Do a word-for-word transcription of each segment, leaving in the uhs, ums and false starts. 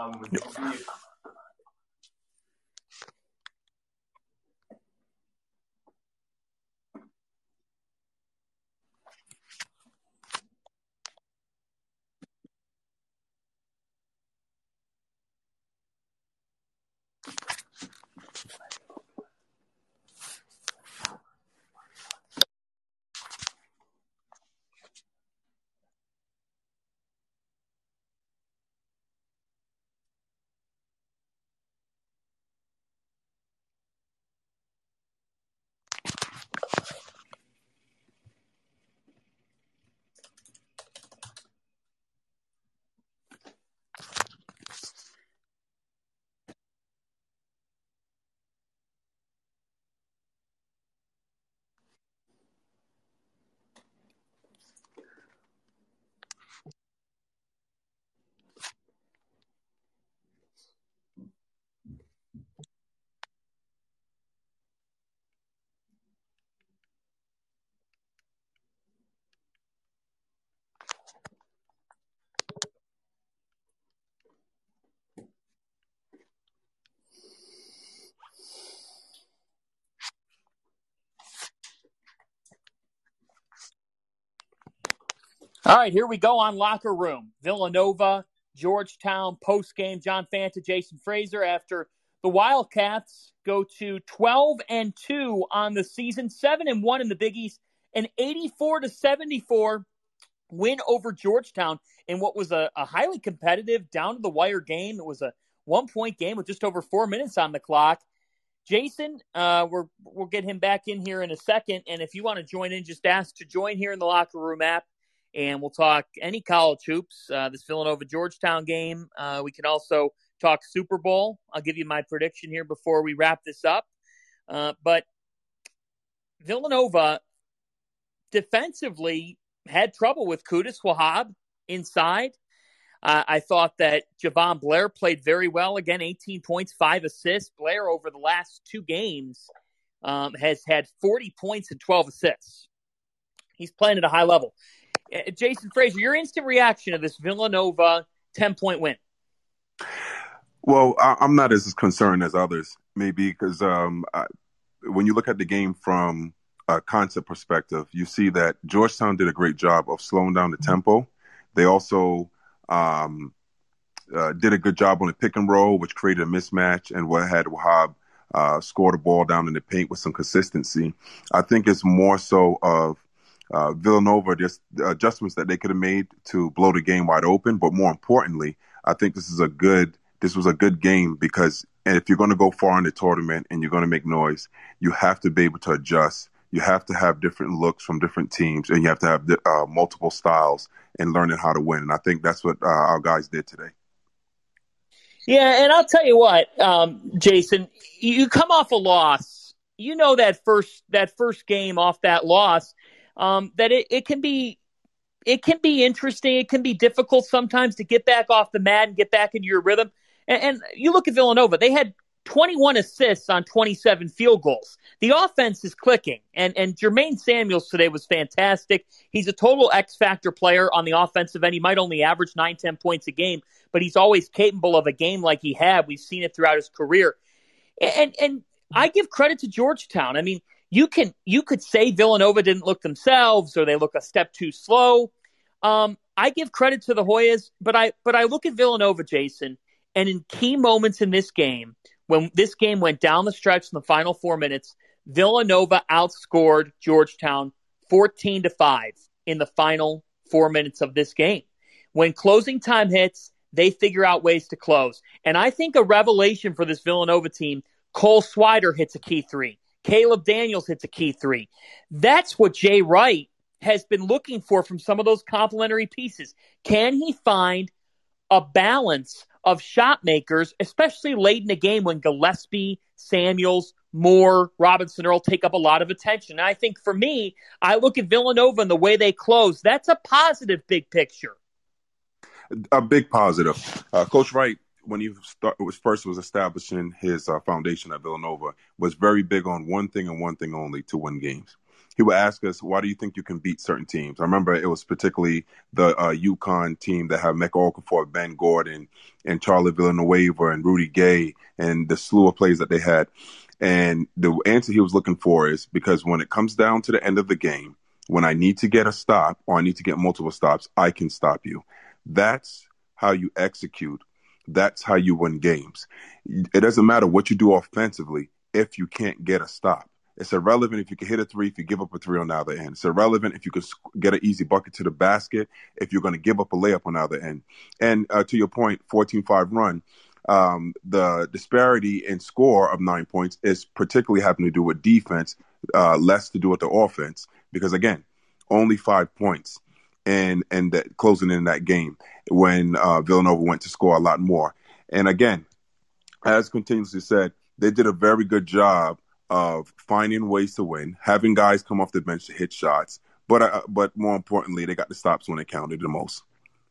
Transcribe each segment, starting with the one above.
All right, here we go on Locker Room. Villanova, Georgetown, post-game, John Fanta, Jason Fraser, after the Wildcats go to twelve and two on the season, seven and one in the Big East, an eighty-four to seventy-four win over Georgetown in what was a, a highly competitive, down-to-the-wire game. It was a one-point game with just over four minutes on the clock. Jason, uh, we're, we'll get him back in here in a second, and if you want to join in, just ask to join here in the Locker Room app. And we'll talk any college hoops, uh, this Villanova-Georgetown game. Uh, we can also talk Super Bowl. I'll give you my prediction here before we wrap this up. Uh, but Villanova defensively had trouble with Qudus Wahab inside. Uh, I thought that Javon Blair played very well. Again, eighteen points, five assists. Blair over the last two games um, has had forty points and twelve assists. He's playing at a high level. Jason Fraser, your instant reaction to this Villanova ten-point win? Well, I, I'm not as concerned as others, maybe, because um, I, when you look at the game from a concept perspective, you see that Georgetown did a great job of slowing down the tempo. They also um, uh, did a good job on the pick and roll, which created a mismatch, and what had Wahab uh, score the ball down in the paint with some consistency. I think it's more so of Uh, Villanova, just adjustments that they could have made to blow the game wide open. But more importantly, I think this is a good, this was a good game because if you're going to go far in the tournament and you're going to make noise, you have to be able to adjust. You have to have different looks from different teams, and you have to have uh, multiple styles and learning how to win. And I think that's what uh, our guys did today. Yeah, and I'll tell you what, um, Jason, you come off a loss. You know that first that first game off that loss. Um, that it, it can be it can be interesting. It can be difficult sometimes to get back off the mat and get back into your rhythm. And, and you look at Villanova, they had twenty-one assists on twenty-seven field goals. The offense is clicking. And, and Jermaine Samuels today was fantastic. He's a total X-factor player on the offensive end. He might only average nine, ten points a game, but he's always capable of a game like he had. We've seen it throughout his career. And, and I give credit to Georgetown. I mean, You can you could say Villanova didn't look themselves or they look a step too slow. Um, I give credit to the Hoyas, but I but I look at Villanova, Jason, and in key moments in this game, when this game went down the stretch in the final four minutes, Villanova outscored Georgetown fourteen to five in the final four minutes of this game. When closing time hits, they figure out ways to close. And I think a revelation for this Villanova team, Cole Swider hits a key three. Caleb Daniels hits a key three. That's what Jay Wright has been looking for from some of those complementary pieces. Can he find a balance of shot makers, especially late in the game when Gillespie, Samuels, Moore, Robinson Earl take up a lot of attention? And I think for me, I look at Villanova and the way they close. That's a positive big picture. A big positive. Uh, Coach Wright, when he start, was first was establishing his uh, foundation at Villanova, was very big on one thing and one thing only: to win games. he would ask us, why do you think you can beat certain teams? I remember it was particularly the uh, UConn team that had Mecca Okafor, Ben Gordon, and Charlie Villanueva, and Rudy Gay, and the slew of plays that they had. And the answer he was looking for is because when it comes down to the end of the game, when I need to get a stop or I need to get multiple stops, I can stop you. That's how you execute. That's how you win games. It doesn't matter what you do offensively if you can't get a stop. It's irrelevant if you can hit a three, if you give up a three on the other end. It's irrelevant if you can get an easy bucket to the basket, if you're going to give up a layup on the other end. And uh, to your point, fourteen five run, um, the disparity in score of nine points is particularly having to do with defense, uh, less to do with the offense. Because, again, only five points and and that closing in that game when uh, Villanova went to score a lot more. And, again, as continuously said, they did a very good job of finding ways to win, having guys come off the bench to hit shots. But uh, but more importantly, they got the stops when it counted the most.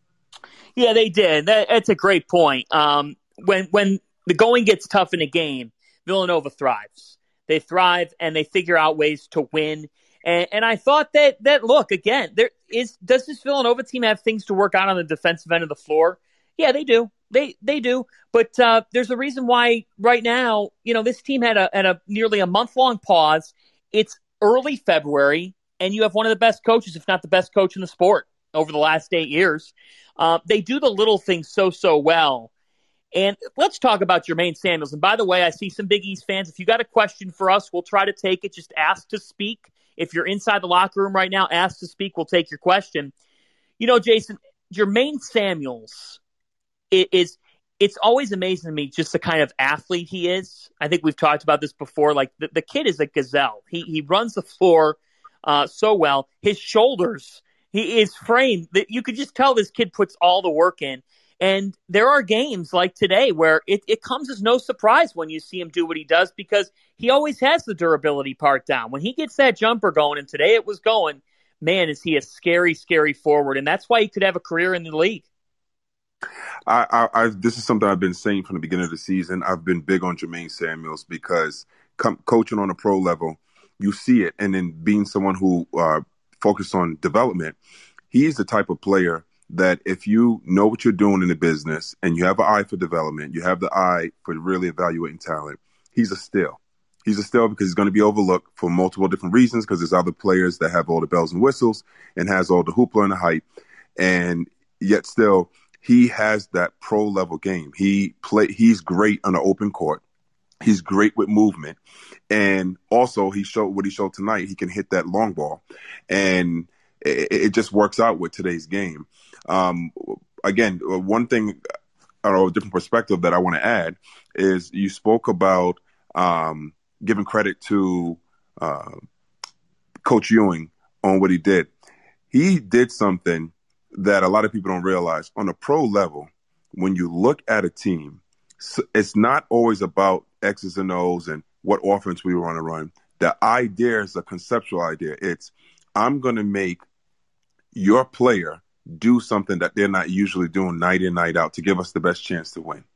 Yeah, they did. That, that's a great point. Um, when when the going gets tough in a game, Villanova thrives. They thrive and they figure out ways to win. And, and I thought that that look again, there is does this Villanova team have things to work out on the defensive end of the floor? Yeah, they do. They they do. But uh, there's a reason why right now, you know, this team had a, had a nearly a month long pause. It's early February, and you have one of the best coaches, if not the best coach in the sport over the last eight years. Uh, they do the little things so, so well. And let's talk about Jermaine Samuels. And by the way, I see some Big East fans. If you got a question for us, we'll try to take it. Just ask to speak. If you're inside the locker room right now, ask to speak. We'll take your question. You know, Jason, Jermaine Samuels is it's always amazing to me just the kind of athlete he is. I think we've talked about this before. Like the, the kid is a gazelle. He he runs the floor uh, so well. His shoulders, he is framed that you could just tell this kid puts all the work in. And there are games like today where it, it comes as no surprise when you see him do what he does because he always has the durability part down. When he gets that jumper going, and today it was going, man, is he a scary, scary forward. And that's why he could have a career in the league. I, I, I, this is something I've been saying from the beginning of the season. I've been big on Jermaine Samuels because com- coaching on a pro level, you see it. And then being someone who uh, focused on development, he's the type of player that if you know what you're doing in the business and you have an eye for development, you have the eye for really evaluating talent, he's a steal. He's a steal because he's going to be overlooked for multiple different reasons because there's other players that have all the bells and whistles and has all the hoopla and the hype. And yet still, he has that pro level game. He play. He's great on the open court. He's great with movement. And also he showed what he showed tonight. He can hit that long ball. And it, it just works out with today's game. Um, again, one thing, I don't know, a different perspective that I want to add is you spoke about um, giving credit to uh, Coach Ewing on what he did. He did something that a lot of people don't realize. On a pro level, when you look at a team, it's not always about X's and O's and what offense we want to run. The idea is a conceptual idea. It's, I'm going to make your player do something that they're not usually doing night in, night out to give us the best chance to win.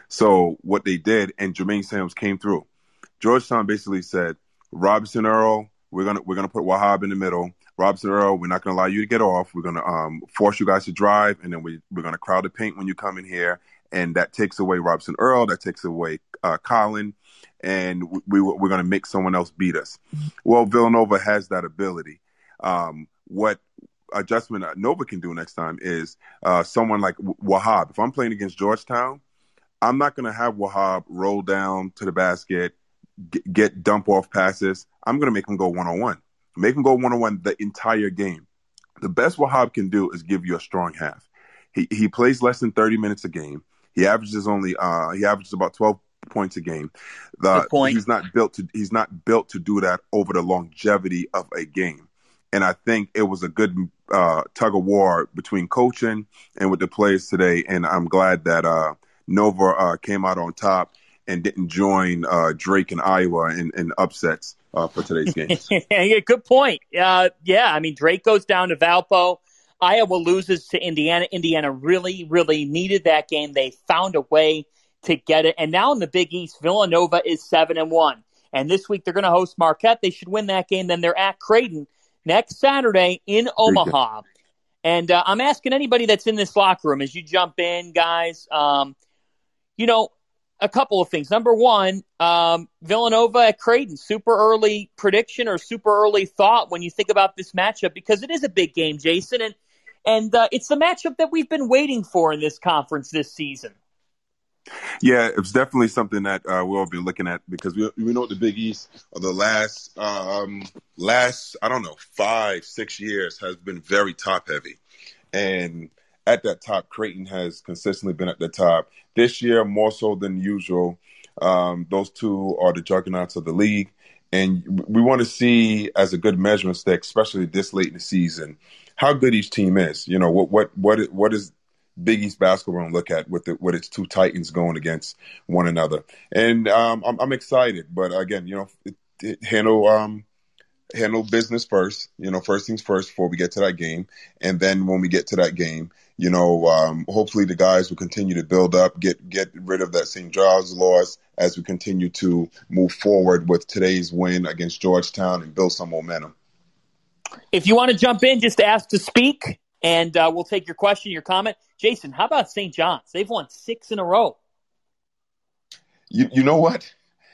So what they did, and Jermaine Samuels came through. Georgetown basically said, Robinson Earl, we're gonna we're gonna put Wahab in the middle. Robinson Earl, we're not gonna allow you to get off. We're gonna um, force you guys to drive, and then we we're gonna crowd the paint when you come in here, and that takes away Robinson Earl, that takes away uh, Colin, and we, we we're gonna make someone else beat us. Well, Villanova has that ability. Um, what adjustment Nova can do next time is uh, someone like Wahab. If I'm playing against Georgetown, I'm not gonna have Wahab roll down to the basket, get, get dump off passes. I'm gonna make him go one on one. Make him go one-on-one the entire game. The best Wahab can do is give you a strong half. He he plays less than thirty minutes a game. He averages only uh, he averages about twelve points a game. The, Good point. He's not built to he's not built to do that over the longevity of a game. And I think it was a good uh, tug of war between coaching and with the players today. And I'm glad that uh, Nova uh, came out on top and didn't join uh, Drake and Iowa in, in upsets uh, for today's games. Yeah, good point. Uh, yeah, I mean, Drake goes down to Valpo. Iowa loses to Indiana. Indiana really, really needed that game. They found a way to get it. And now in the Big East, Villanova is seven and one. And this week they're going to host Marquette. They should win that game. Then they're at Creighton next Saturday in Omaha. And uh, I'm asking anybody that's in this locker room as you jump in, guys, um, you know, a couple of things. Number one, um, Villanova at Creighton, super early prediction or super early thought when you think about this matchup, because it is a big game, Jason, and and uh, it's the matchup that we've been waiting for in this conference this season. Yeah, it's definitely something that uh, we'll be looking at, because we we know the Big East of the last um, last I don't know five six years has been very top heavy, and at that top, Creighton has consistently been at the top. This year, more so than usual, um, those two are the juggernauts of the league, and we want to see, as a good measuring stick, especially this late in the season, how good each team is. You know, what what what what is Big East basketball and look at with the, with its two titans going against one another, and um, I'm, I'm excited. But again, you know, it, it handle um, handle business first. You know, first things first before we get to that game, and then when we get to that game, you know, um, hopefully the guys will continue to build up, get get rid of that Saint Giles loss as we continue to move forward with today's win against Georgetown and build some momentum. If you want to jump in, just ask to speak, and uh, we'll take your question, your comment. Jason, how about Saint John's? They've won six in a row. You, you know what?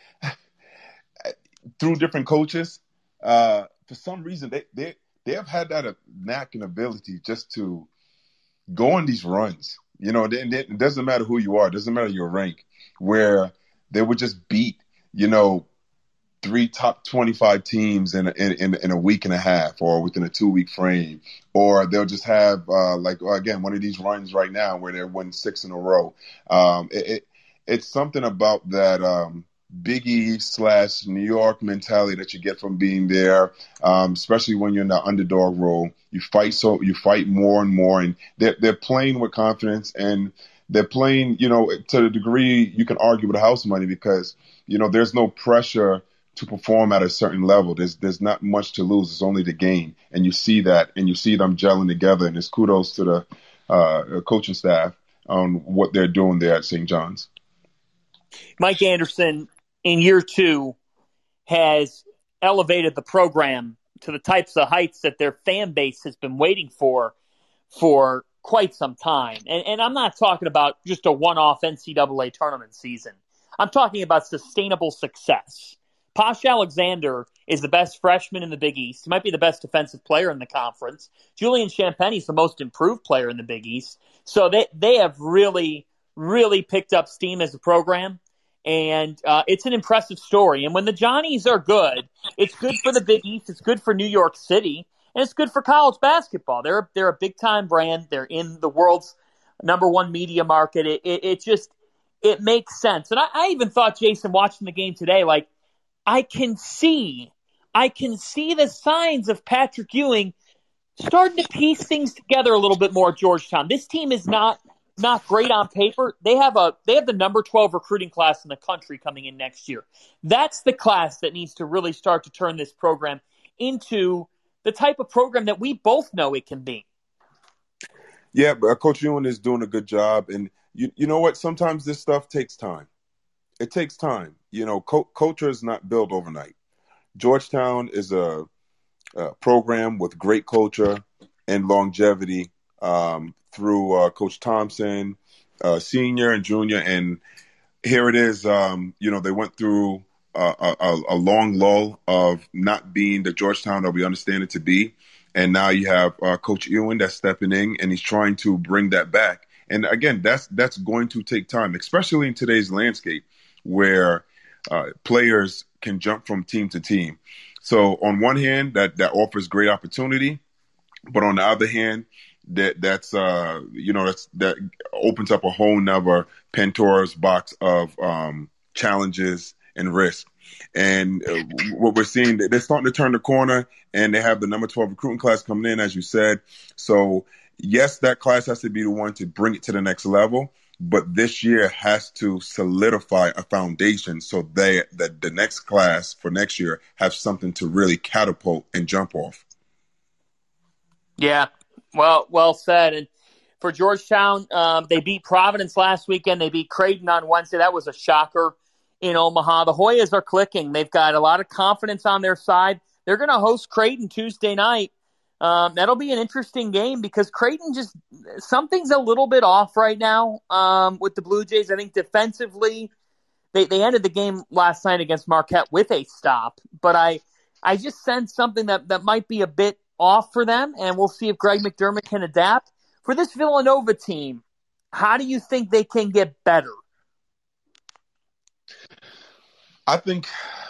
Through different coaches, uh, for some reason, they, they, they have had that knack and ability just to go on these runs. You know, they, they, it doesn't matter who you are. It doesn't matter your rank, where they would just beat, you know, three top twenty-five teams in a, in, in a week and a half or within a two-week frame. Or they'll just have, uh, like, again, one of these runs right now where they're winning six in a row. Um, it, it, it's something about that um, Big East slash New York mentality that you get from being there, um, especially when you're in the underdog role. You fight so you fight more and more, and they're, they're playing with confidence, and they're playing, you know, to the degree you can argue with house money, because, you know, there's no pressure to perform at a certain level. There's there's not much to lose. It's only the game. And you see that, and you see them gelling together. And it's kudos to the uh, coaching staff on what they're doing there at Saint John's. Mike Anderson, in year two, has elevated the program to the types of heights that their fan base has been waiting for for quite some time. And, and I'm not talking about just a one-off N C double A tournament season. I'm talking about sustainable success. Posh Alexander is the best freshman in the Big East. He might be the best defensive player in the conference. Julian Champagnie is the most improved player in the Big East. So they, they have really, really picked up steam as a program. And uh, it's an impressive story. And when the Johnnies are good, it's good for the Big East. It's good for New York City. And it's good for college basketball. They're, they're a big-time brand. They're in the world's number one media market. It, it, it just it makes sense. And I, I even thought, Jason, watching the game today, like, I can see, I can see the signs of Patrick Ewing starting to piece things together a little bit more at Georgetown. This team is not not great on paper. They have a they have the number twelve recruiting class in the country coming in next year. That's the class that needs to really start to turn this program into the type of program that we both know it can be. Yeah, but Coach Ewing is doing a good job, and you you know what? Sometimes this stuff takes time. It takes time. You know, co- culture is not built overnight. Georgetown is a, a program with great culture and longevity um, through uh, Coach Thompson, uh, senior and junior. And here it is, um, you know, they went through a, a, a long lull of not being the Georgetown that we understand it to be. And now you have uh, Coach Ewing that's stepping in, and he's trying to bring that back. And again, that's that's going to take time, especially in today's landscape where uh, players can jump from team to team. So on one hand, that, that offers great opportunity, but on the other hand, that that's uh, you know that's that opens up a whole nother Pandora's box of um, challenges and risk. And uh, what we're seeing, they're starting to turn the corner, and they have the number twelve recruiting class coming in, as you said. So yes, that class has to be the one to bring it to the next level. But this year has to solidify a foundation so they, that the next class for next year have something to really catapult and jump off. Yeah, well, well said. And for Georgetown, um, they beat Providence last weekend. They beat Creighton on Wednesday. That was a shocker in Omaha. The Hoyas are clicking. They've got a lot of confidence on their side. They're going to host Creighton Tuesday night. Um, that'll be an interesting game because Creighton just – something's a little bit off right now um, with the Blue Jays. I think defensively they, they ended the game last night against Marquette with a stop. But I I just sense something that, that might be a bit off for them, and we'll see if Greg McDermott can adapt. For this Villanova team, how do you think they can get better? I think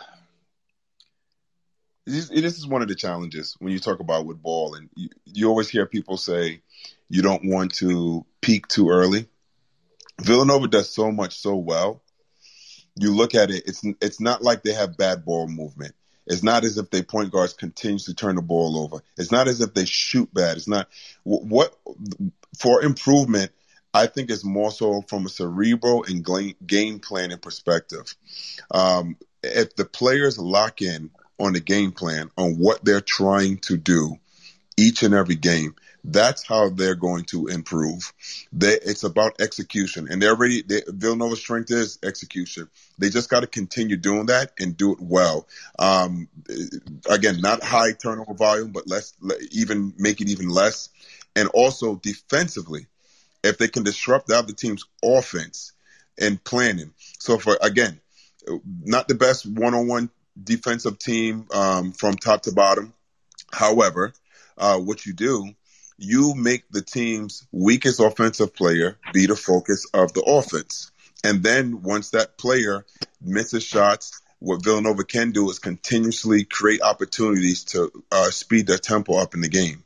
this is one of the challenges when you talk about with ball, and you, you always hear people say you don't want to peak too early. Villanova does so much so well. You look at it, it's it's not like they have bad ball movement. It's not as if their point guards continues to turn the ball over. It's not as if they shoot bad. It's not what for improvement. I think it's more so from a cerebral and game planning perspective. Um, if the players lock in on the game plan on what they're trying to do each and every game, that's how they're going to improve. They, it's about execution, and they're already they, Villanova's strength is execution. They just got to continue doing that and do it well. Um, again, not high turnover volume, but less, even make it even less, and also defensively. If they can disrupt the other team's offense and planning. So for, again, not the best one-on-one defensive team um, from top to bottom. However, uh, what you do, you make the team's weakest offensive player be the focus of the offense. And then once that player misses shots, what Villanova can do is continuously create opportunities to uh, speed their tempo up in the game.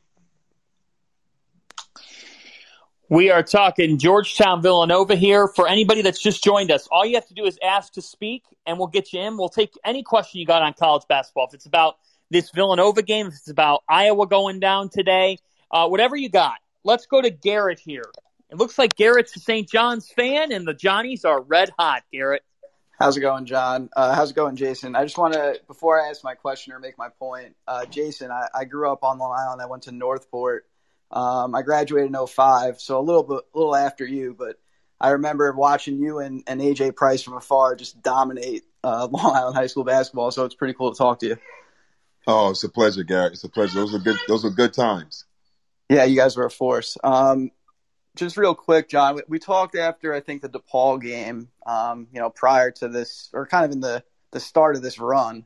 We are talking Georgetown Villanova here. For anybody that's just joined us, all you have to do is ask to speak, and we'll get you in. We'll take any question you got on college basketball. If it's about this Villanova game, if it's about Iowa going down today, uh, whatever you got. Let's go to Garrett here. It looks like Garrett's a Saint John's fan, and the Johnnies are red hot, Garrett. How's it going, John? Uh, how's it going, Jason? I just want to, before I ask my question or make my point, uh, Jason, I, I grew up on Long Island. I went to Northport. Um, I graduated in oh five, so a little bit, a little after you, but I remember watching you and, and A J Price from afar just dominate uh, Long Island high school basketball. So it's pretty cool to talk to you. Oh, it's a pleasure, Garrett. It's a pleasure. Those are good. Those are good times. Yeah, you guys were a force. Um, just real quick, John, we, we talked after I think the DePaul game. Um, you know, prior to this, or kind of in the the start of this run,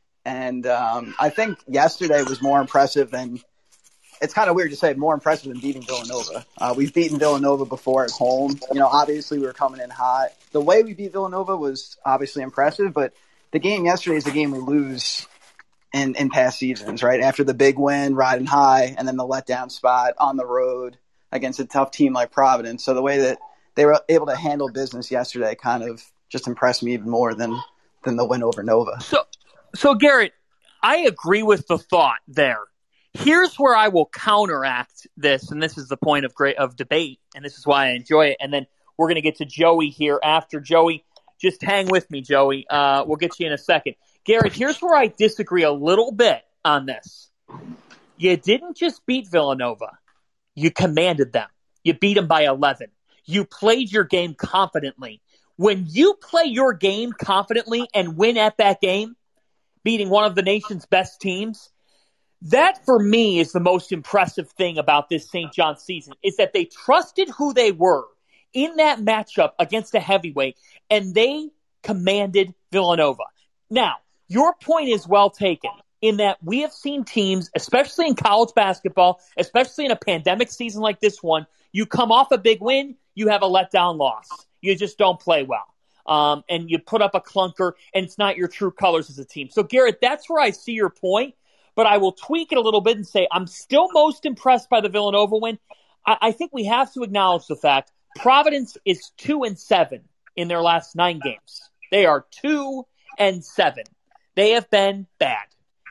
and um, I think yesterday was more impressive than. It's kind of weird to say more impressive than beating Villanova. Uh, we've beaten Villanova before at home. You know, obviously we were coming in hot. The way we beat Villanova was obviously impressive, but the game yesterday is a game we lose in, in past seasons, right? After the big win, riding high, and then the letdown spot on the road against a tough team like Providence. So the way that they were able to handle business yesterday kind of just impressed me even more than, than the win over Nova. So, so Garrett, I agree with the thought there. Here's where I will counteract this, and this is the point of great of debate, and this is why I enjoy it. And then we're going to get to Joey here after. Joey, just hang with me, Joey. Uh, we'll get you in a second. Garrett, here's where I disagree a little bit on this. You didn't just beat Villanova. You commanded them. You beat them by eleven. You played your game confidently. When you play your game confidently and win at that game, beating one of the nation's best teams, that, for me, is the most impressive thing about this Saint John's season, is that they trusted who they were in that matchup against a heavyweight, and they commanded Villanova. Now, your point is well taken in that we have seen teams, especially in college basketball, especially in a pandemic season like this one, you come off a big win, you have a letdown loss. You just don't play well. Um, and you put up a clunker, and it's not your true colors as a team. So, Garrett, that's where I see your point. But I will tweak it a little bit and say I'm still most impressed by the Villanova win. I, I think we have to acknowledge the fact Providence is two and seven in their last nine games. They are two and seven. They have been bad,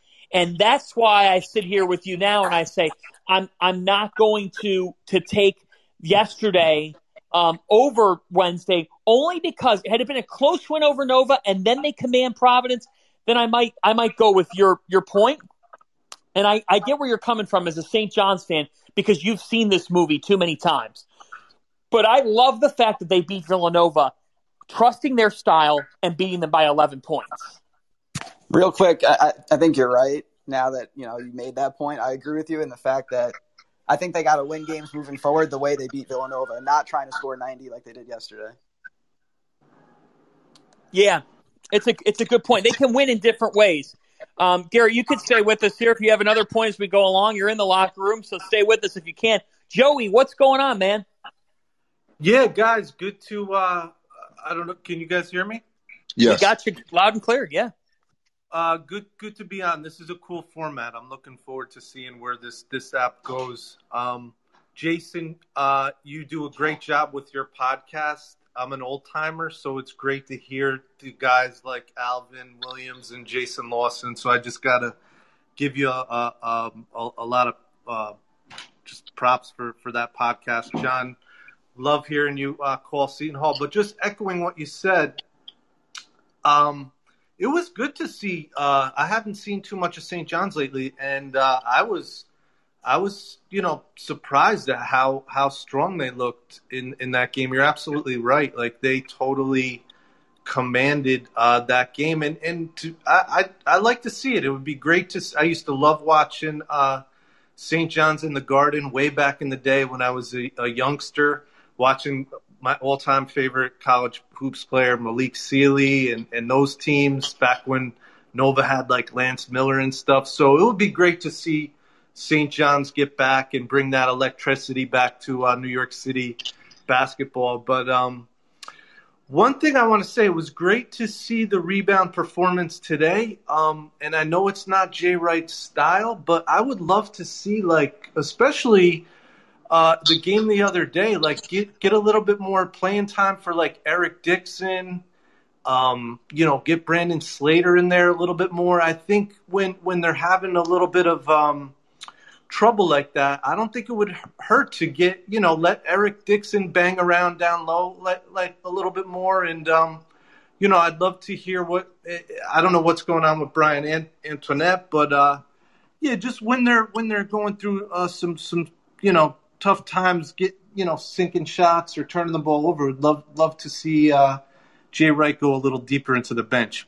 and that's why I sit here with you now and I say I'm I'm not going to to take yesterday um, over Wednesday only because had it been a close win over Nova and then they command Providence, then I might I might go with your your point. And I, I get where you're coming from as a Saint John's fan because you've seen this movie too many times. But I love the fact that they beat Villanova trusting their style and beating them by eleven points. Real quick, I, I think you're right. Now that you know you made that point, I agree with you in the fact that I think they got to win games moving forward the way they beat Villanova, and not trying to score ninety like they did yesterday. Yeah, it's a it's a good point. They can win in different ways. Um, Gary, you could stay with us here if you have another point as we go along. You're in the locker room, so stay with us if you can. Joey, what's going on, man? Yeah, guys, good to. Uh, I don't know. Can you guys hear me? Yes. We got you loud and clear. Yeah. Uh, good, good to be on. This is a cool format. I'm looking forward to seeing where this this app goes. Um, Jason, uh, you do a great job with your podcast. I'm an old timer, so it's great to hear the guys like Alvin Williams and Jason Lawson. So I just gotta give you a a, a, a lot of uh, just props for for that podcast, John. Love hearing you uh, call Seton Hall, but just echoing what you said. Um. It was good to see. Uh, I haven't seen too much of Saint John's lately, and uh, I was, I was, you know, surprised at how, how strong they looked in, in that game. You're absolutely right. Like they totally commanded uh, that game, and and to, I, I I like to see it. It would be great to. I used to love watching uh, Saint John's in the Garden way back in the day when I was a, a youngster, watching my all-time favorite college hoops player, Malik Sealy, and, and those teams back when Nova had like Lance Miller and stuff. So it would be great to see Saint John's get back and bring that electricity back to uh, New York City basketball. But um, one thing I want to say, it was great to see the rebound performance today. Um, and I know it's not Jay Wright's style, but I would love to see, like, especially – Uh, the game the other day, like get get a little bit more playing time for like Eric Dixon, um, you know, get Brandon Slater in there a little bit more. I think when when they're having a little bit of um, trouble like that, I don't think it would hurt to get, you know, let Eric Dixon bang around down low like like a little bit more. And um, you know, I'd love to hear what I don't know what's going on with Brian Ant- Antoinette, but uh, yeah, just when they're when they're going through uh, some some you know. tough times, get you know sinking shots or turning the ball over. Would love love to see uh, Jay Wright go a little deeper into the bench.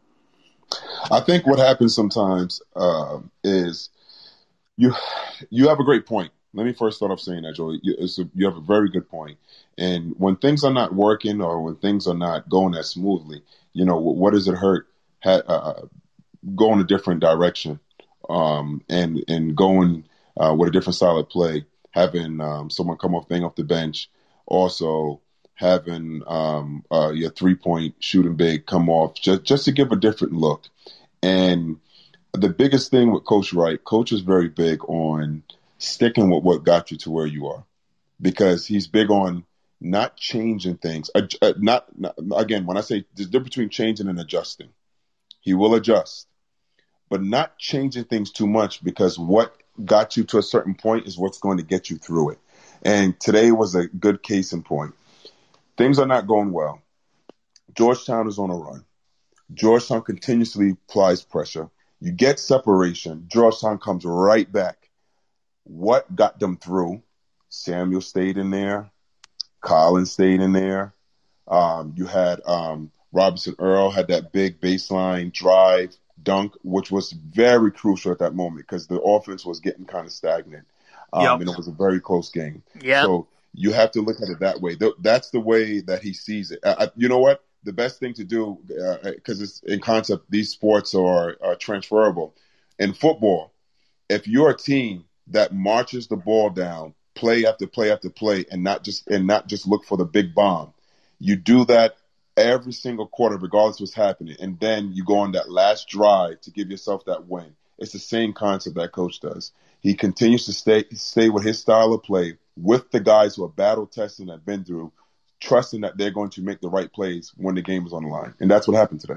I think what happens sometimes uh, is you you have a great point. Let me first start off saying that, Joey. You, it's a, you have a very good point. And when things are not working or when things are not going as smoothly, you know, what does it hurt? Ha- uh, go in a different direction um, and and going uh, with a different style of play. Having um, someone come off, bang off the bench, also having um, uh, your three-point shooting big come off, just just to give a different look. And the biggest thing with Coach Wright, Coach is very big on sticking with what got you to where you are, because he's big on not changing things. Uh, uh, not, not again, when I say there's a difference between changing and adjusting, he will adjust, but not changing things too much, because what got you to a certain point is what's going to get you through it. And today was a good case in point. Things are not going well. Georgetown is on a run. Georgetown continuously applies pressure. You get separation. Georgetown comes right back. What got them through? Samuel stayed in there. Collins stayed in there. Um, you had um, Robinson Earl had that big baseline drive dunk, which was very crucial at that moment because the offense was getting kind of stagnant. Um, yep. And it was a very close game. Yep. So you have to look at it that way. That's the way that he sees it. I, you know what? The best thing to do, because uh, it's in concept, these sports are, are transferable. In football, if you're a team that marches the ball down, play after play after play, and not just and not just look for the big bomb, you do that every single quarter, regardless of what's happening. And then you go on that last drive to give yourself that win. It's the same concept that coach does. He continues to stay stay with his style of play with the guys who are battle tested and have been through, trusting that they're going to make the right plays when the game is on the line. And that's what happened today.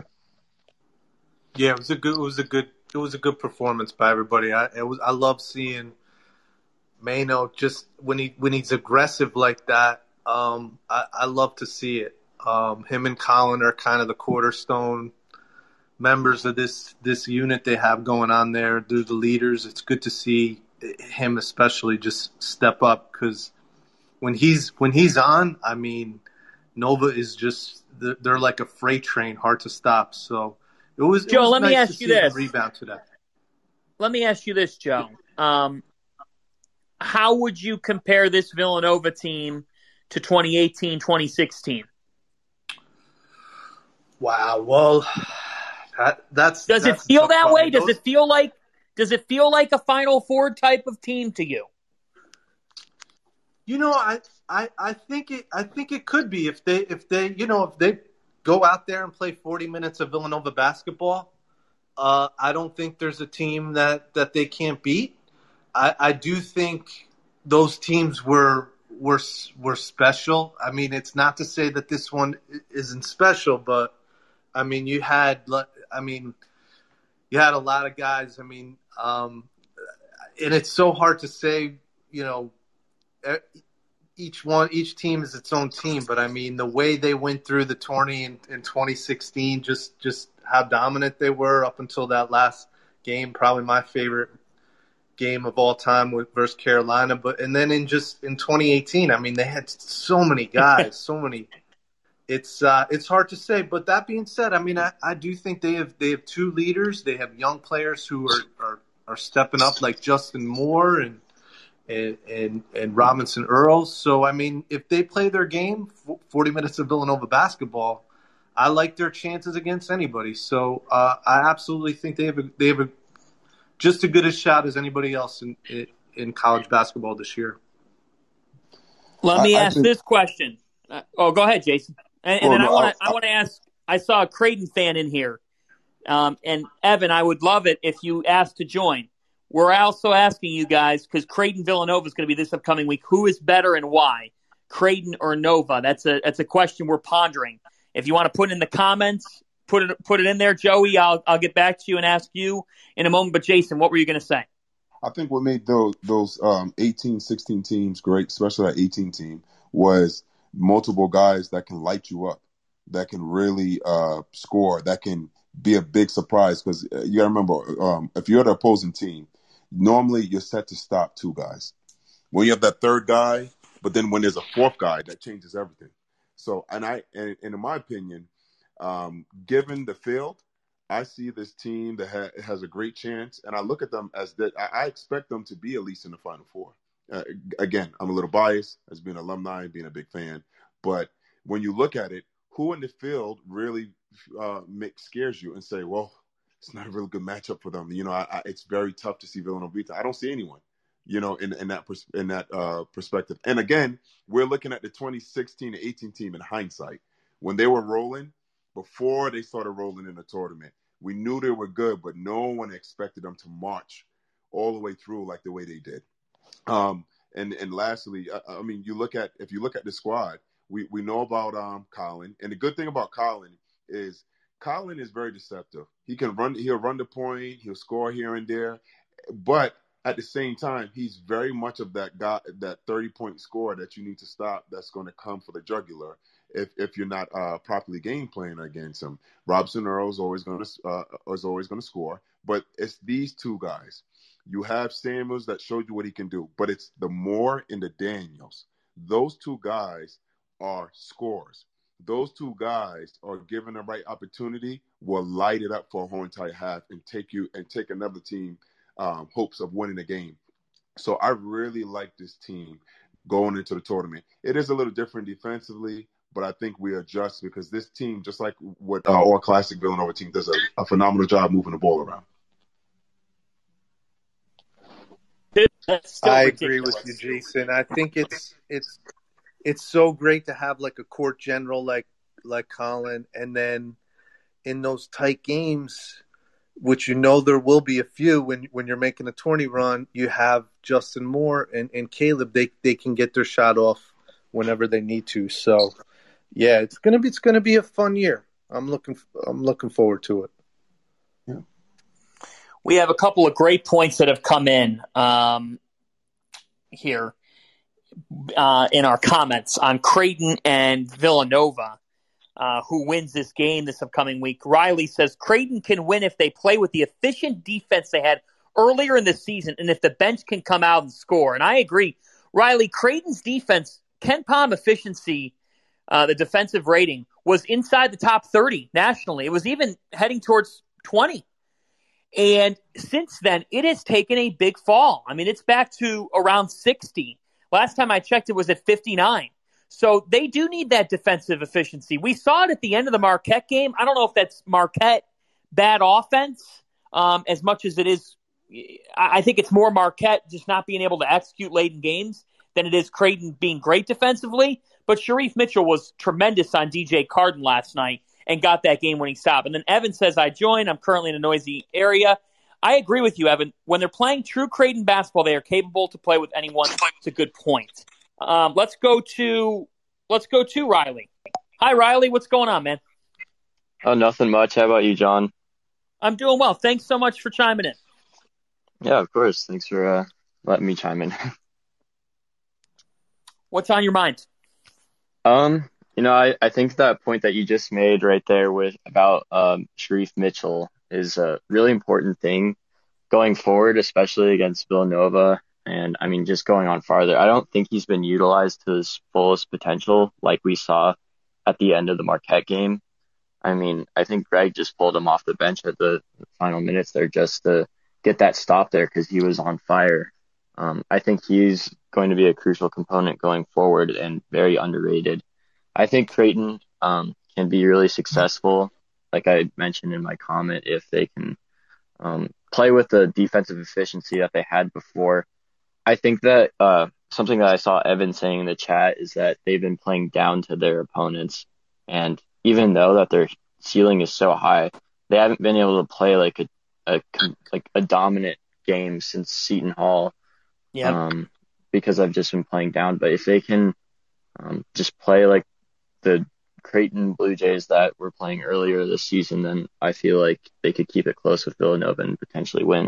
Yeah, it was a good it was a good it was a good performance by everybody. I it was I love seeing Mano just when he when he's aggressive like that. Um, I, I love to see it. Um, him and Colin are kind of the cornerstone members of this this unit they have going on there. They're the leaders. It's good to see him especially just step up, because when he's when he's on, I mean, Nova is just they're, they're like a freight train, hard to stop. So it was, Joe, it was let nice me ask to you see this. them rebound today. Let me ask you this, Joe. Um, how would you compare this Villanova team to twenty eighteen, twenty sixteen? Wow. Well, that, that's does that's it feel that way? Those... Does it feel like does it feel like a Final Four type of team to you? You know, I, I I think it I think it could be if they if they you know if they go out there and play forty minutes of Villanova basketball. Uh, I don't think there's a team that, that they can't beat. I, I do think those teams were were were special. I mean, it's not to say that this one isn't special, but I mean, you had I mean, you had a lot of guys. I mean, um, and it's so hard to say. You know, each one, each team is its own team. But I mean, the way they went through the tourney in, in twenty sixteen, just just how dominant they were up until that last game, probably my favorite game of all time with versus Carolina. But and then in just in twenty eighteen, I mean, they had so many guys, so many. It's uh, it's hard to say. But that being said, I mean, I, I do think they have they have two leaders. They have young players who are are, are stepping up, like Justin Moore and. And, and and Robinson Earls. So, I mean, if they play their game, forty minutes of Villanova basketball, I like their chances against anybody. So uh, I absolutely think they have a, they have a, just as good a shot as anybody else in in college basketball this year. Let me I, I ask think, this question. Uh, oh, go ahead, Jason. And, and well, then no, I want to I, I want to ask. I saw a Creighton fan in here, um, and Evan, I would love it if you asked to join. We're also asking you guys, because Creighton Villanova is going to be this upcoming week, who is better and why? Creighton or Nova? That's a that's a question we're pondering. If you want to put it in the comments, put it put it in there, Joey. I'll I'll get back to you and ask you in a moment. But Jason, what were you going to say? I think what made those those um, eighteen, sixteen teams great, especially that eighteen team, was multiple guys that can light you up, that can really uh, score, that can be a big surprise. Because you got to remember, um, if you're the opposing team, normally you're set to stop two guys. When you have that third guy, but then when there's a fourth guy, that changes everything. So, and I, and, and in my opinion, um, given the field, I see this team that ha- has a great chance, and I look at them as that. I, I expect them to be at least in the Final Four. Uh, again, I'm a little biased as being an alumni and being a big fan, but when you look at it, who in the field really uh, makes scares you and say, well, it's not a really good matchup for them. You know, I, I, it's very tough to see Villanova beat them. I don't see anyone, you know, in, in that pers- in that uh, perspective. And again, we're looking at the twenty sixteen to eighteen team in hindsight. When they were rolling, before they started rolling in the tournament, we knew they were good, but no one expected them to march all the way through like the way they did. Um, and and lastly, I, I mean, you look at if you look at the squad, we we know about um, Colin, and the good thing about Colin is Colin is very deceptive. He can run, he'll run the point, he'll score here and there, but at the same time, he's very much of that guy, that thirty-point scorer that you need to stop. That's going to come for the jugular if if you're not uh, properly game playing against him. Robinson Earl is always going to uh, is always going to score, but it's these two guys. You have Samuels that showed you what he can do, but it's the Moore and the Daniels. Those two guys are scorers. Those two guys are given the right opportunity, will light it up for a whole entire half and take you and take another team um, hopes of winning the game. So I really like this team going into the tournament. It is a little different defensively, but I think we adjust because this team, just like what uh, all classic Villanova team, does a, a phenomenal job moving the ball around. I agree with you, Jason. I think it's it's it's so great to have like a court general like like Colin, and then in those tight games, which you know there will be a few when when you're making a tourney run, you have Justin Moore and, and Caleb. They they can get their shot off whenever they need to. So yeah, it's gonna be it's gonna be a fun year. I'm looking I'm looking forward to it. Yeah. We have a couple of great points that have come in um, here uh, in our comments on Creighton and Villanova. Uh, who wins this game this upcoming week? Riley says Creighton can win if they play with the efficient defense they had earlier in the season and if the bench can come out and score. And I agree. Riley, Creighton's defense, Ken Palm efficiency, uh, the defensive rating, was inside the top thirty nationally. It was even heading towards twenty. And since then, it has taken a big fall. I mean, it's back to around sixty. Last time I checked, it was at fifty-nine. So they do need that defensive efficiency. We saw it at the end of the Marquette game. I don't know if that's Marquette bad offense um, as much as it is. I think it's more Marquette just not being able to execute late in games than it is Creighton being great defensively. But Sharif Mitchell was tremendous on D J Carden last night and got that game-winning stop. And then Evan says, I joined. I'm currently in a noisy area. I agree with you, Evan. When they're playing true Creighton basketball, they are capable to play with anyone. It's a good point. Um, let's go to let's go to Riley. Hi, Riley. What's going on, man? Oh, nothing much. How about you, John? I'm doing well. Thanks so much for chiming in. Yeah, of course. Thanks for uh, letting me chime in. What's on your mind? Um, you know, I, I think that point that you just made right there with about um, Sharif Mitchell is a really important thing going forward, especially against Villanova. And I mean, just going on farther, I don't think he's been utilized to his fullest potential like we saw at the end of the Marquette game. I mean, I think Greg just pulled him off the bench at the final minutes there just to get that stop there because he was on fire. Um, I think he's going to be a crucial component going forward and very underrated. I think Creighton um, can be really successful, like I mentioned in my comment, if they can um, play with the defensive efficiency that they had before. I think that uh, something that I saw Evan saying in the chat is that they've been playing down to their opponents. And even though that their ceiling is so high, they haven't been able to play like a, a like a dominant game since Seton Hall. Yeah. Um, because I've just been playing down. But if they can um, just play like the Creighton Blue Jays that were playing earlier this season, then I feel like they could keep it close with Villanova and potentially win.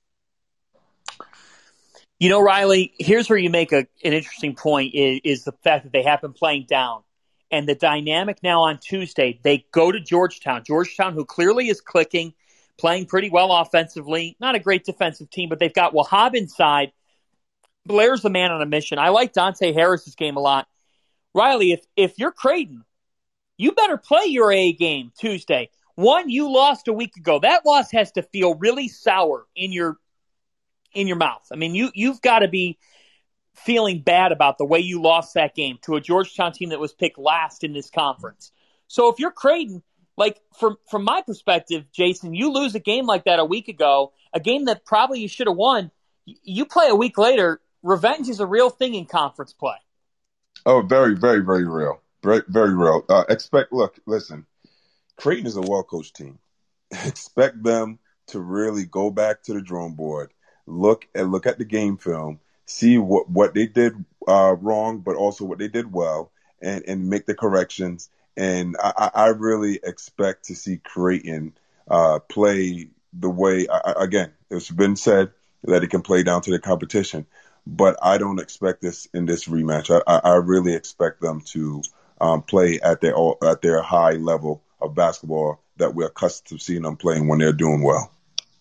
You know, Riley, here's where you make a, an interesting point is, is the fact that they have been playing down. And the dynamic now on Tuesday, they go to Georgetown. Georgetown, who clearly is clicking, playing pretty well offensively. Not a great defensive team, but they've got Wahab inside. Blair's the man on a mission. I like Dante Harris's game a lot. Riley, if, if you're Creighton, you better play your A game Tuesday. One, you lost a week ago. That loss has to feel really sour in your in your mouth. I mean, you, you've got to be feeling bad about the way you lost that game to a Georgetown team that was picked last in this conference. So if you're Creighton, like from, from my perspective, Jason, you lose a game like that a week ago, a game that probably you should have won. You play a week later, revenge is a real thing in conference play. Oh, very, very, very real. Very, very real. Uh, expect, look, listen, Creighton is a well-coached team. Expect them to really go back to the drawing board, look at look at the game film, see what, what they did uh, wrong, but also what they did well, and, and make the corrections. And I, I really expect to see Creighton uh, play the way, I, again, it's been said that it can play down to the competition, but I don't expect this in this rematch. I, I really expect them to um, play at their at their high level of basketball that we're accustomed to seeing them playing when they're doing well.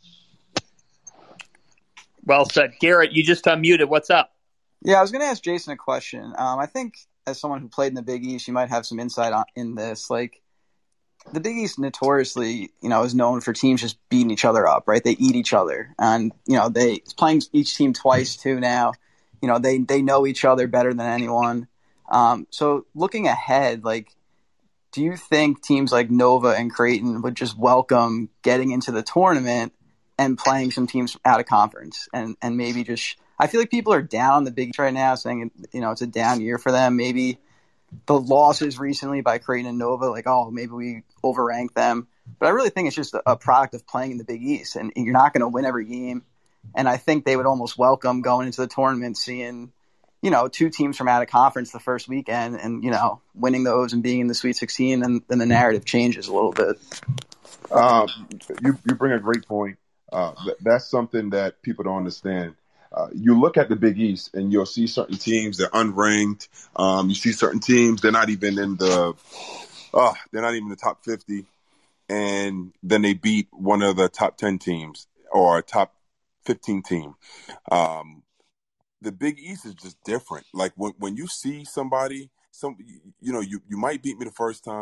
Well said. Garrett, you just unmuted. What's up? Yeah, I was going to ask Jason a question. Um, I think as someone who played in the Big East, you might have some insight on, in this. Like, the Big East notoriously, you know, is known for teams just beating each other up, right? They eat each other. And, you know, they playing each team twice, too, now. You know, they, they know each other better than anyone. Um, so looking ahead, like, do you think teams like Nova and Creighton would just welcome getting into the tournament and playing some teams out of conference and, and maybe just – I feel like people are down on the Big East right now, saying, you know, it's a down year for them. Maybe the losses recently by Creighton and Nova, like, oh, maybe we overrank them. But I really think it's just a, a product of playing in the Big East, and you're not going to win every game. And I think they would almost welcome going into the tournament, seeing, you know, two teams from out of conference the first weekend and, you know, winning those and being in the Sweet sixteen, and then the narrative changes a little bit. Um, you, you bring a great point. Uh, th- that's something that people don't understand. Uh, you look at the Big East and you'll see certain teams, they're unranked. Um, you see certain teams, they're not even in the, oh, they're not even in the top fifty. And then they beat one of the top ten teams or a top fifteen team. Um, the Big East is just different. Like when, when you see somebody, some, you know, you, you might beat me the first time.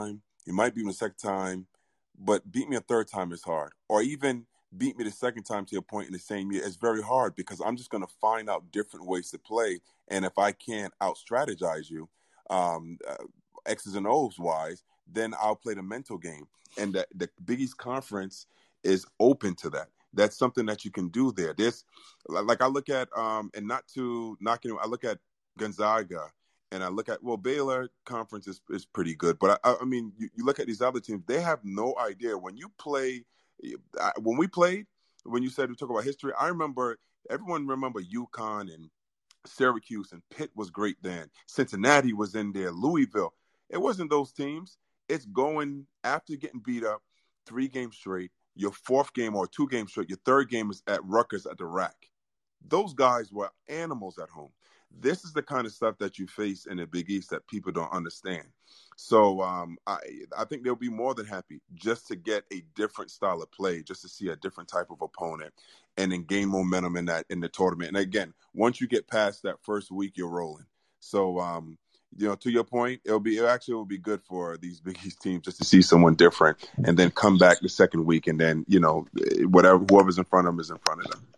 You might beat me the second time, but beat me a third time is hard. Or even beat me the second time to your point in the same year is very hard because I'm just going to find out different ways to play. And if I can't out-strategize you, um, uh, X's and O's wise, then I'll play the mental game. And the, the Big East Conference is open to that. That's something that you can do there. This, like I look at, um, and not to knock it, I look at Gonzaga, and I look at, well, Baylor Conference is, is pretty good. But, I, I mean, you, you look at these other teams, they have no idea. When you play, when we played, when you said we talk about history, I remember, everyone remember UConn and Syracuse, and Pitt was great then. Cincinnati was in there, Louisville. It wasn't those teams. It's going after getting beat up three games straight, your fourth game or two games straight, your third game is at Rutgers at the Rack. Those guys were animals at home. This is the kind of stuff that you face in the Big East that people don't understand. So um, I, I think they'll be more than happy just to get a different style of play, just to see a different type of opponent, and then gain momentum in that in the tournament. And again, once you get past that first week, you're rolling. So um, you know, to your point, it'll be it actually will be good for these Big East teams just to see someone different, and then come back the second week, and then you know whatever whoever's in front of them is in front of them.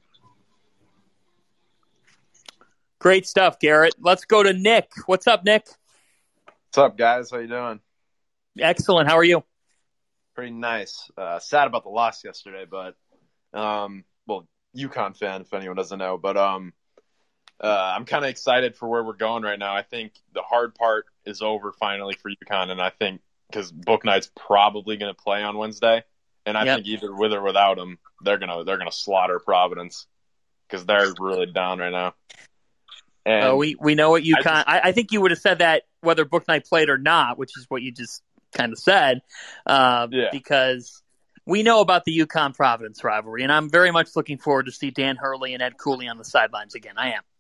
Great stuff, Garrett. Let's go to Nick. What's up, Nick? What's up, guys? How you doing? Excellent. How are you? Pretty nice. Uh, sad about the loss yesterday, but um, well, UConn fan, if anyone doesn't know. But um, uh, I'm kind of excited for where we're going right now. I think the hard part is over finally for UConn, and I think because Book Knight's probably going to play on Wednesday, and I yep. think either with or without him, they're gonna they're gonna slaughter Providence because they're really down right now. And uh, we we know what UConn. I, just, I, I think you would have said that whether Book Knight played or not, which is what you just kind of said, uh, yeah. because we know about the UConn Providence rivalry, and I'm very much looking forward to see Dan Hurley and Ed Cooley on the sidelines again. I am.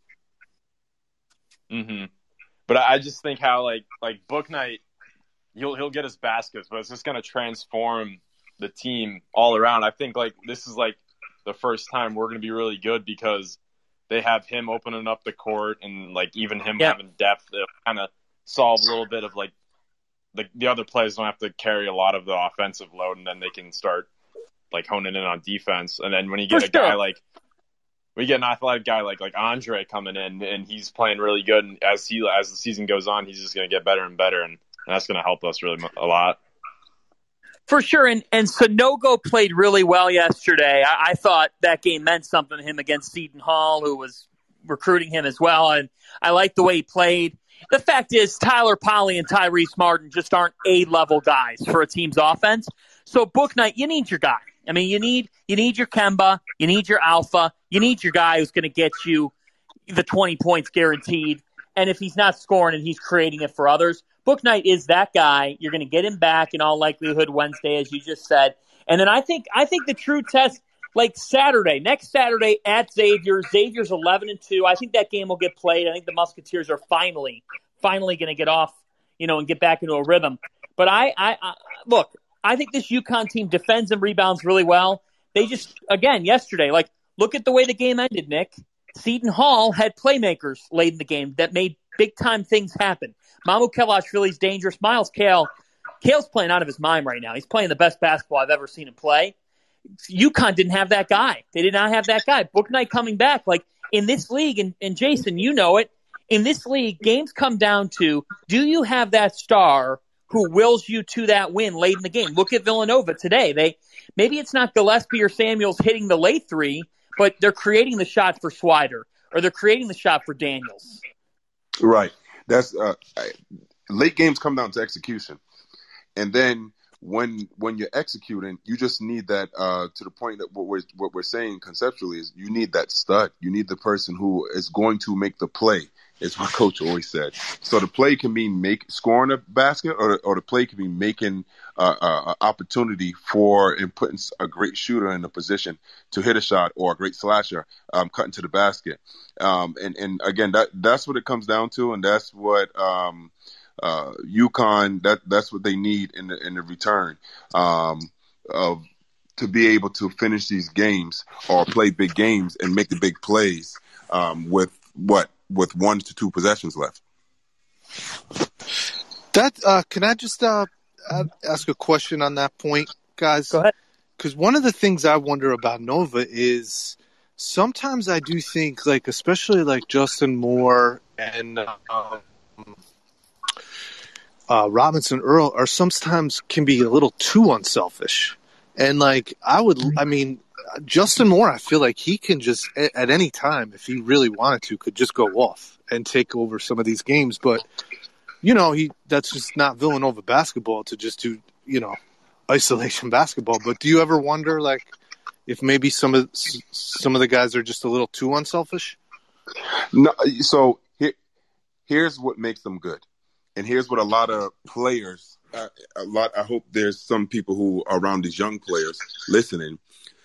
Mm-hmm. But I just think how like like Book Knight, he'll he'll get his baskets, but it's just going to transform the team all around. I think like this is like the first time we're going to be really good because they have him opening up the court, and like even him yep. having depth, it'll kind of solve a little bit of like the the other players don't have to carry a lot of the offensive load, and then they can start like honing in on defense. And then when you get For a guy sure. like we get an athletic guy like like Andre coming in, and he's playing really good, and as he as the season goes on, he's just going to get better and better, and, and that's going to help us really a lot. For sure, and, and Sanogo played really well yesterday. I, I thought that game meant something to him against Seton Hall, who was recruiting him as well, and I liked the way he played. The fact is, Tyler Polley and Tyrese Martin just aren't A-level guys for a team's offense. So, Book Knight, you need your guy. I mean, you need you need your Kemba, you need your alpha, you need your guy who's going to get you the twenty points guaranteed. And if he's not scoring and he's creating it for others, Book Knight is that guy. You're going to get him back in all likelihood Wednesday, as you just said. And then I think I think the true test, like Saturday, next Saturday at Xavier. Xavier's eleven and two. I think that game will get played. I think the Musketeers are finally, finally going to get off, you know, and get back into a rhythm. But I, I, I look, I think this UConn team defends and rebounds really well. They just, again, yesterday, like, look at the way the game ended, Nick. Seton Hall had playmakers late in the game that made big-time things happen. Mamu Kelashvili's dangerous. Miles Kale, Kale's playing out of his mind right now. He's playing the best basketball I've ever seen him play. UConn didn't have that guy. They did not have that guy. Book Knight coming back. Like, in this league, and, and Jason, you know it, in this league, games come down to, do you have that star who wills you to that win late in the game? Look at Villanova today. They Maybe it's not Gillespie or Samuels hitting the late three, but they're creating the shot for Swider, or they're creating the shot for Daniels. Right. That's uh, late games come down to execution, and then when when you're executing, you just need that. Uh, to the point that what we're what we're saying conceptually is you need that stud. You need the person who is going to make the play. It's what Coach always said. So the play can be make scoring a basket, or or the play can be making uh, uh, opportunity for and putting a great shooter in a position to hit a shot, or a great slasher um, cutting to the basket. Um, and and again, that that's what it comes down to, and that's what um, uh, UConn that that's what they need in the in the return um, of to be able to finish these games or play big games and make the big plays um, with what. with one to two possessions left. That uh, can I just uh, ask a question on that point, guys? Go ahead. Because one of the things I wonder about Nova is sometimes I do think, like, especially like Justin Moore and um, uh, Robinson Earl are sometimes can be a little too unselfish. And like, I would, I mean, Justin Moore, I feel like he can just at any time, if he really wanted to, could just go off and take over some of these games. But you know, he that's just not Villanova basketball to just do, you know, isolation basketball. But do you ever wonder, like, if maybe some of some of the guys are just a little too unselfish? No. So here, here's what makes them good, and here's what a lot of players, uh, a lot. I hope there's some people who are around these young players listening.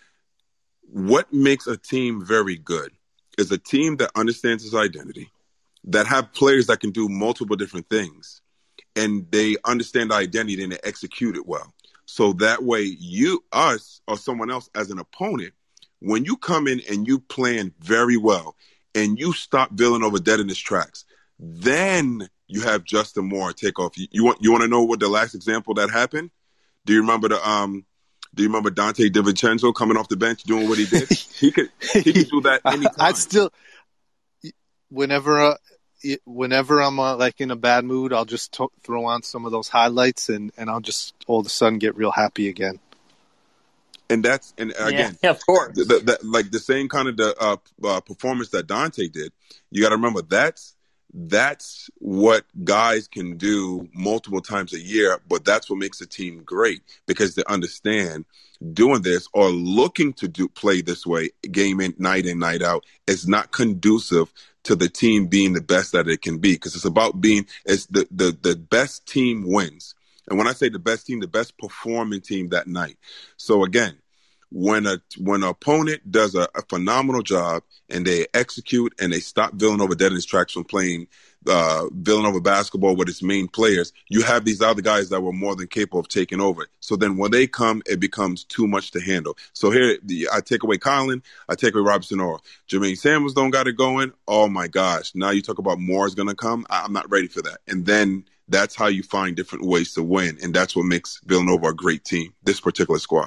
What makes a team very good is a team that understands its identity, that have players that can do multiple different things, and they understand the identity and they execute it well. So that way you, us, or someone else as an opponent, when you come in and you plan very well and you stop Villanova dead in its tracks, then you have Justin Moore take off. You, you want you want to know what the last example that happened? Do you remember the um? Do you remember Dante DiVincenzo coming off the bench doing what he did? He could he could do that anytime. I'd still, whenever uh, whenever I'm uh, like in a bad mood, I'll just t- throw on some of those highlights, and, and I'll just all of a sudden get real happy again. And that's and again, yeah, of course, the, the, like the same kind of the uh, uh, performance that Dante did. You got to remember that's that's what guys can do multiple times a year, but that's what makes a team great because they understand doing this or looking to do play this way, game in, night in, night out, is not conducive to the team being the best that it can be, because it's about being it's the, the the best team wins. And when I say the best team, the best performing team that night. So again, when a when an opponent does a, a phenomenal job and they execute and they stop Villanova dead in its tracks from playing uh, Villanova basketball with its main players, you have these other guys that were more than capable of taking over. So then when they come, it becomes too much to handle. So here, the, I take away Colin, I take away Robinson Earl. Jermaine Samuels don't got it going. Oh, my gosh. Now you talk about more is going to come. I, I'm not ready for that. And then that's how you find different ways to win. And that's what makes Villanova a great team, this particular squad.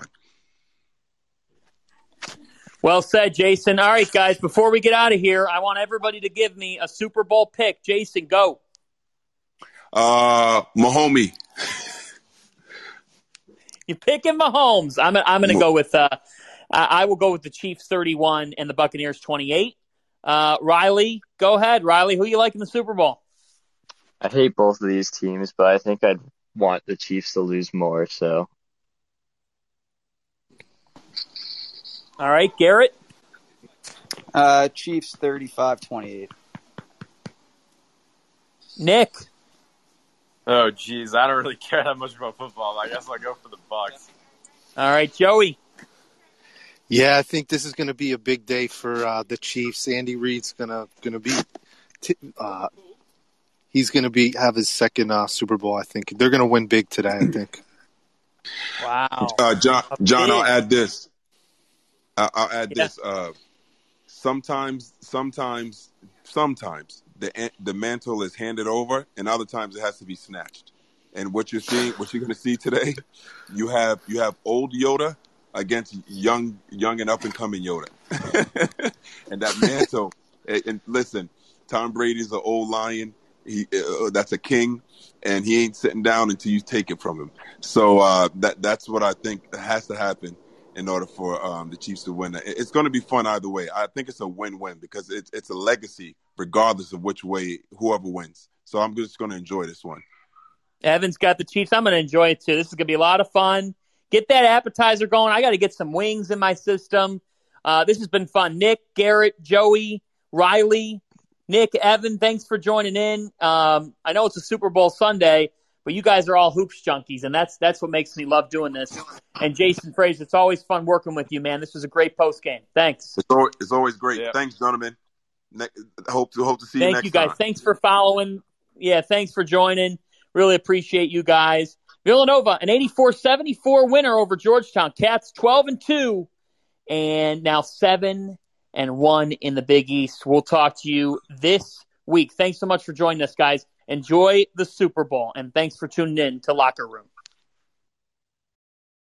Well said, Jason. All right, guys, before we get out of here, I want everybody to give me a Super Bowl pick. Jason, go. Uh, Mahomie. You're picking Mahomes. I'm, I'm going to go with uh, – I will go with the Chiefs thirty-one and the Buccaneers twenty-eight. Uh, Riley, go ahead. Riley, who you like in the Super Bowl? I hate both of these teams, but I think I'd want the Chiefs to lose more, so. All right, Garrett? Uh, Chiefs thirty-five twenty-eight. Nick? Oh, geez, I don't really care that much about football. I guess I'll go for the Bucs. All right, Joey? Yeah, I think this is going to be a big day for uh, the Chiefs. Andy Reid's going to going to be t- uh, he's going to be have his second uh, Super Bowl. I think they're going to win big today. I think. Wow. Uh, John, John, I'll add this. I'll add Yeah. this. Uh, sometimes, sometimes, sometimes the the mantle is handed over, and other times it has to be snatched. And what you're seeing, what you're going to see today, you have you have old Yoda against young, young and up and coming Yoda, and that mantle. and, and listen, Tom Brady's an old lion. He uh, that's a king, and he ain't sitting down until you take it from him. So uh, that that's what I think has to happen in order for um, the Chiefs to win. It's going to be fun either way. I think it's a win-win because it's it's a legacy regardless of which way whoever wins. So I'm just going to enjoy this one. Evan's got the Chiefs. I'm going to enjoy it too. This is going to be a lot of fun. Get that appetizer going. I got to get some wings in my system. Uh, this has been fun. Nick, Garrett, Joey, Riley, Nick, Evan, thanks for joining in. Um, I know it's a Super Bowl Sunday, but you guys are all hoops junkies, and that's that's what makes me love doing this. And Jason Fraser, it's always fun working with you, man. This was a great post game. Thanks. It's always, it's always great. Yeah. Thanks, gentlemen. Ne- hope to hope to see Thank you next you, guys. time. Thanks for following. Yeah, thanks for joining. Really appreciate you guys. Villanova, an eighty-four seventy-four winner over Georgetown. Cats twelve and two, and now seven and one in the Big East. We'll talk to you this week. Thanks so much for joining us, guys. Enjoy the Super Bowl, and thanks for tuning in to Locker Room.